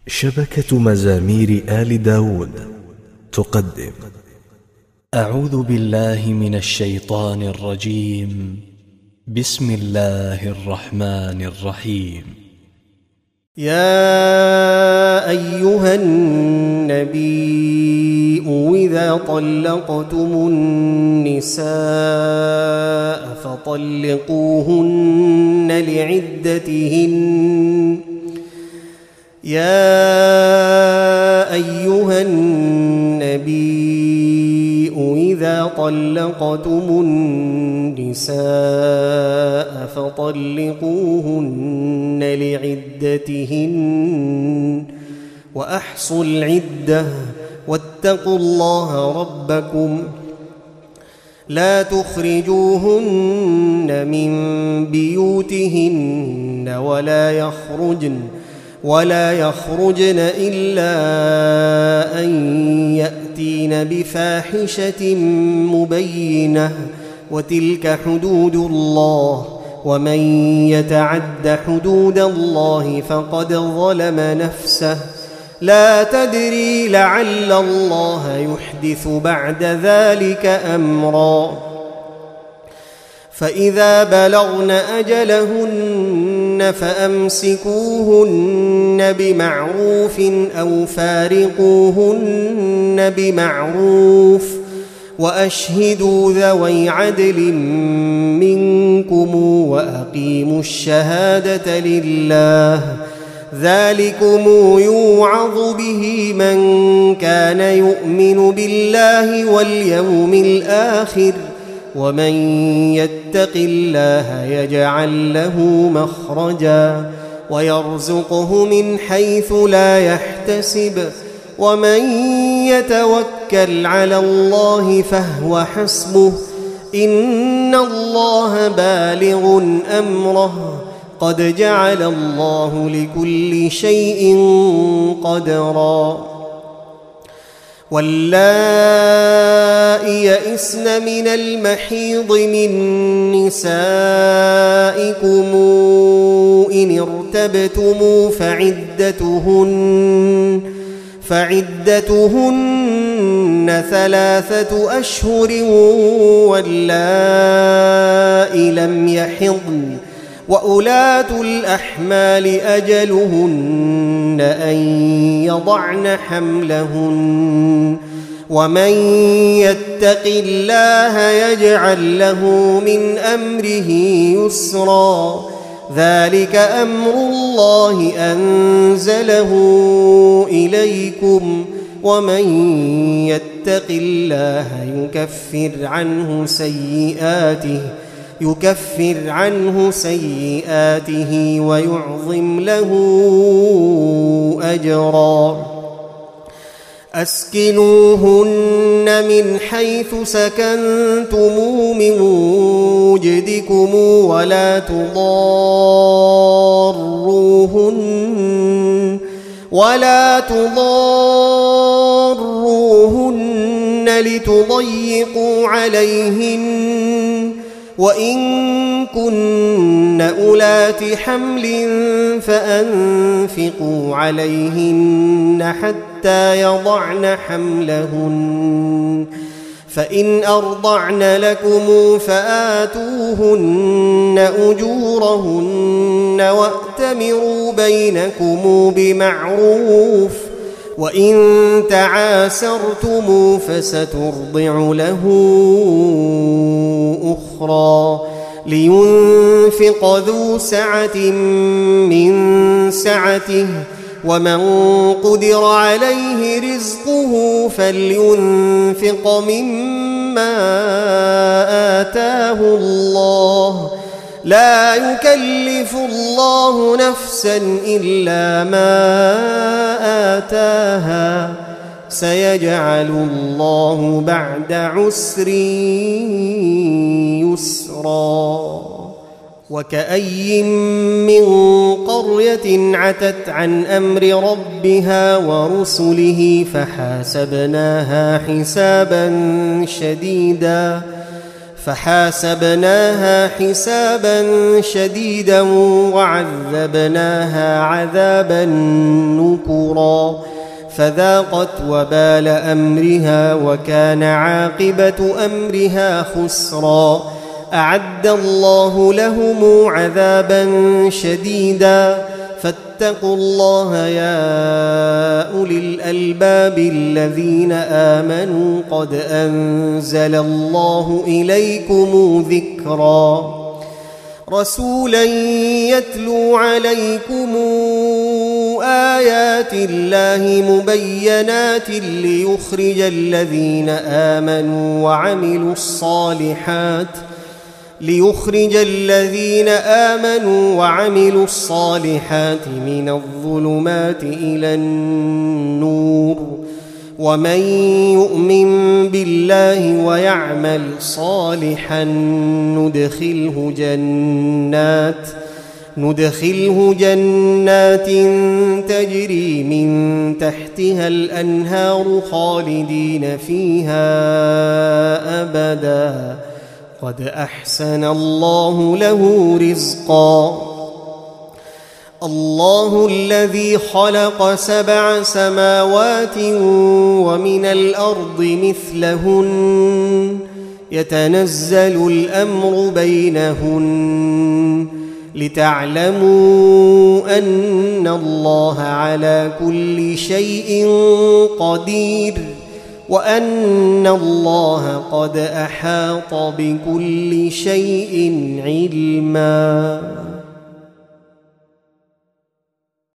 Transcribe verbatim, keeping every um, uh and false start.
شبكة مزامير آل داود تقدم. أعوذ بالله من الشيطان الرجيم. بسم الله الرحمن الرحيم. يا أيها النبي إذا طلقتم النساء فطلقوهن لعدتهن يا أيها النبي إذا طلقتم النساء فطلقوهن لعدتهن وأحصوا العدة واتقوا الله ربكم لا تخرجوهن من بيوتهن ولا يخرجن ولا يخرجن إلا أن يأتين بفاحشة مبينة وتلك حدود الله ومن يتعد حدود الله فقد ظلم نفسه لا تدري لعل الله يحدث بعد ذلك أمرا فإذا بلغن أجلهن فأمسكوهن بمعروف أو فارقوهن بمعروف وأشهدوا ذوي عدل منكم وأقيموا الشهادة لله ذلكم يوعظ به من كان يؤمن بالله واليوم الآخر ومن يتق الله يجعل له مخرجا ويرزقه من حيث لا يحتسب ومن يتوكل على الله فهو حسبه إن الله بالغ أمره قد جعل الله لكل شيء قدرا واللائي يئسن من المحيض من نسائكم إن ارتبتم فعدتهن فعدتهن ثلاثة أشهر واللائي لم يحضن وأولاة الأحمال أجلهن أن يضعن حملهن ومن يتق الله يجعل له من أمره يسرا ذلك أمر الله أنزله إليكم ومن يتق الله يكفر عنه سيئاته يكفر عنه سيئاته ويعظم له أجرا أسكنوهن من حيث سكنتم من وجدكم ولا تضاروهن ولا تضاروهن لتضيقوا عليهن وإن كن أولات حمل فأنفقوا عليهن حتى يضعن حملهن فإن أرضعن لكم فآتوهن أجورهن وأتمروا بينكم بمعروف وإن تعاسرتم فسترضع له أخرى لينفق ذو سعة من سعته ومن قدر عليه رزقه فلينفق مما آتاه الله لا يكلف الله نفسا إلا ما آتاها سيجعل الله بعد عسر يسرا وكأي من قرية عتت عن أمر ربها ورسله فحاسبناها حسابا شديدا فحاسبناها حسابا شديدا وعذبناها عذابا نكرا فذاقت وبال أمرها وكان عاقبة أمرها خسرا أعد الله لهم عذابا شديدا فاتقوا الله يا أولي الألباب الذين آمنوا قد أنزل الله إليكم ذكرا رسولا يتلو عليكم آيات الله مبينات ليخرج الذين آمنوا وعملوا الصالحات ليخرج الذين آمنوا وعملوا الصالحات من الظلمات إلى النور ومن يؤمن بالله ويعمل صالحا ندخله جنات ندخله جنات تجري من تحتها الأنهار خالدين فيها أبدا قد أحسن الله له رزقا الله الذي خلق سبع سماوات ومن الأرض مثلهن يتنزل الأمر بينهن لتعلموا أن الله على كل شيء قدير وأن الله قد أحاط بكل شيء علما.